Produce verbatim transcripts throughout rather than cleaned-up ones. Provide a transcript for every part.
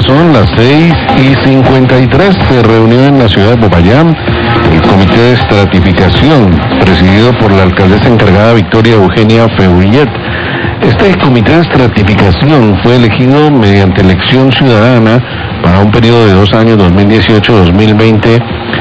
son las seis y cincuenta y tres. Se reunió en la ciudad de Popayán el comité de estratificación, presidido por la alcaldesa encargada Victoria Eugenia Feuillet. Este comité de estratificación fue elegido mediante elección ciudadana para un periodo de dos años, dos mil dieciocho a dos mil veinte,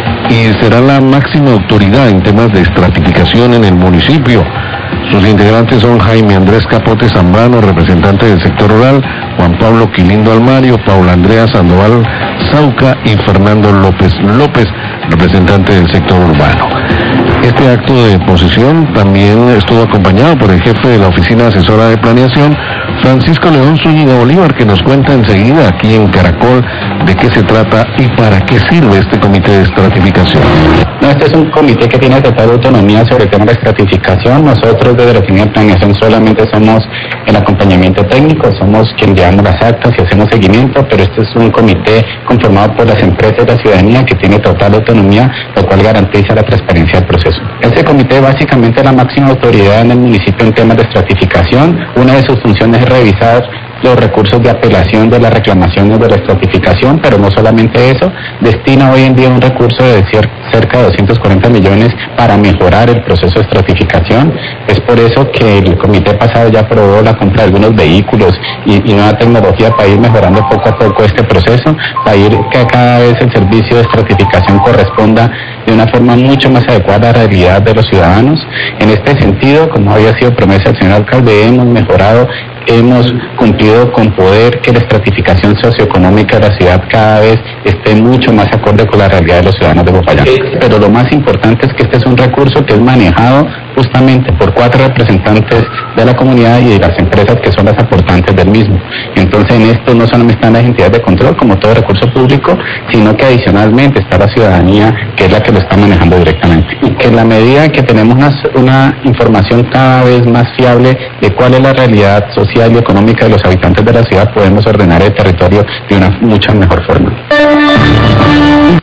y será la máxima autoridad en temas de estratificación en el municipio. Sus integrantes son Jaime Andrés Capote Zambrano, representante del sector rural, Juan Pablo Quilindo Almario, Paula Andrea Sandoval Sauca y Fernando López López, representante del sector urbano. Este acto de posesión también estuvo acompañado por el jefe de la Oficina Asesora de Planeación, Francisco León Zúñiga Bolívar, que nos cuenta enseguida aquí en Caracol de qué se trata y para qué sirve este comité de estratificación. No, este es un comité que tiene total autonomía sobre el tema de estratificación. Nosotros desde la Oficina de Planeación solamente somos el acompañamiento técnico, somos quien llevamos las actas y hacemos seguimiento, pero este es un comité conformado por las empresas y la ciudadanía que tiene total autonomía, lo cual garantiza la transparencia del proceso. Este comité básicamente es la máxima autoridad en el municipio en temas de estratificación. Una de sus funciones es revisar los recursos de apelación de las reclamaciones de la estratificación, pero no solamente eso, destina hoy en día un recurso de cerca de doscientos cuarenta millones para mejorar el proceso de estratificación. Es por eso que el comité pasado ya aprobó la compra de algunos vehículos y, y nueva tecnología para ir mejorando poco a poco este proceso, para ir que cada vez el servicio de estratificación corresponda de una forma mucho más adecuada a la realidad de los ciudadanos. En este sentido, como había sido promesa del señor alcalde, hemos mejorado, hemos cumplido con poder que la estratificación socioeconómica de la ciudad cada vez esté mucho más acorde con la realidad de los ciudadanos de Popayán. Pero lo más importante es que este es un recurso que es manejado justamente por cuatro representantes de la comunidad y de las empresas que son las aportantes del mismo. Entonces en esto no solamente están las entidades de control como todo recurso público, sino que adicionalmente está la ciudadanía, que es la que lo está manejando directamente. Y que en la medida que tenemos una, una información cada vez más fiable de cuál es la realidad social y económica de los habitantes de la ciudad, podemos ordenar el territorio de una mucha mejor forma.